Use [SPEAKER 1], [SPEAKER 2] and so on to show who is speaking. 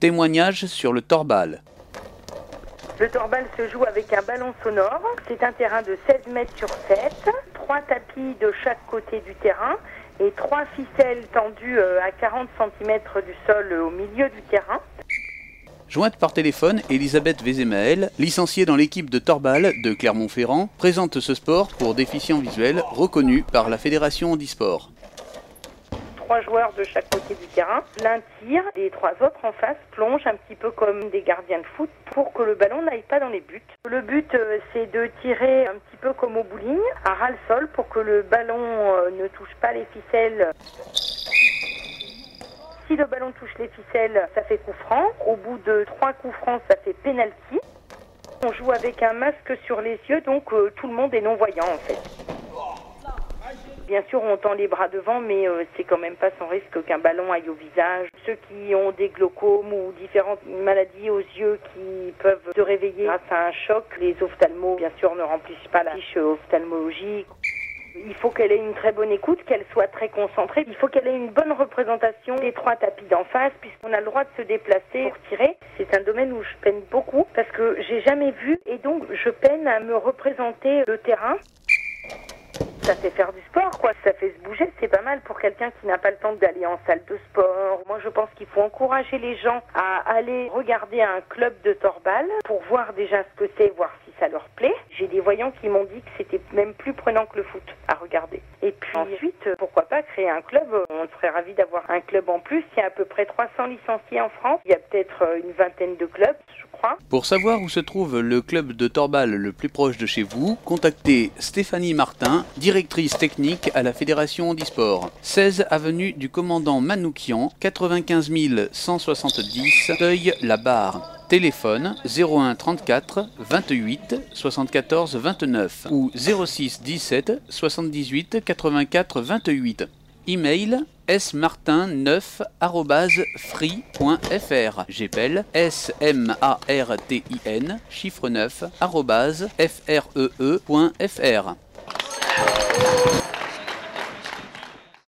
[SPEAKER 1] Témoignage sur le torbal.
[SPEAKER 2] Le torbal se joue avec un ballon sonore. C'est un terrain de 16 mètres sur 7, 3 tapis de chaque côté du terrain et 3 ficelles tendues à 40 cm du sol au milieu du terrain.
[SPEAKER 1] Jointe par téléphone, Elisabeth Vézémaël, licenciée dans l'équipe de torbal de Clermont-Ferrand, présente ce sport pour déficients visuels reconnu par la Fédération Handisport.
[SPEAKER 2] 3 joueurs de chaque côté du terrain, l'un tire, les 3 autres en face plongent un petit peu comme des gardiens de foot pour que le ballon n'aille pas dans les buts. Le but c'est de tirer un petit peu comme au bowling, à ras le sol pour que le ballon ne touche pas les ficelles. Si le ballon touche les ficelles, ça fait coup franc. Au bout de 3 coups francs, ça fait pénalty. On joue avec un masque sur les yeux, donc tout le monde est non-voyant en fait. Bien sûr, on tend les bras devant, mais c'est quand même pas sans risque qu'un ballon aille au visage. Ceux qui ont des glaucomes ou différentes maladies aux yeux qui peuvent se réveiller grâce à un choc, les ophtalmos, bien sûr, ne remplissent pas la fiche ophtalmologique. Il faut qu'elle ait une très bonne écoute, qu'elle soit très concentrée. Il faut qu'elle ait une bonne représentation des 3 tapis d'en face, puisqu'on a le droit de se déplacer pour tirer. C'est un domaine où je peine beaucoup, parce que j'ai jamais vu, et donc je peine à me représenter le terrain. Ça fait faire du sport, quoi. Ça fait se bouger. C'est pas mal pour quelqu'un qui n'a pas le temps d'aller en salle de sport. Moi, je pense qu'il faut encourager les gens à aller regarder un club de torbal pour voir déjà ce que c'est, voir si ça leur plaît. J'ai des voyants qui m'ont dit que c'était même plus prenant que le foot à regarder. Et puis ensuite, pourquoi pas créer un club. On serait ravis d'avoir un club en plus. Il y a à peu près 300 licenciés en France. Il y a peut-être une vingtaine de clubs, je crois.
[SPEAKER 1] Pour savoir où se trouve le club de torbal le plus proche de chez vous, contactez Stéphanie Martin, directrice technique à la Fédération Handisport. 16 avenue du commandant Manoukian, 95 170 Teuil-la-Barre. Téléphone 01 34 28 74 29 ou 06 17 78 84 28. Email smartin9@free.fr. J'appelle SMARTIN chiffre 9 @free.fr.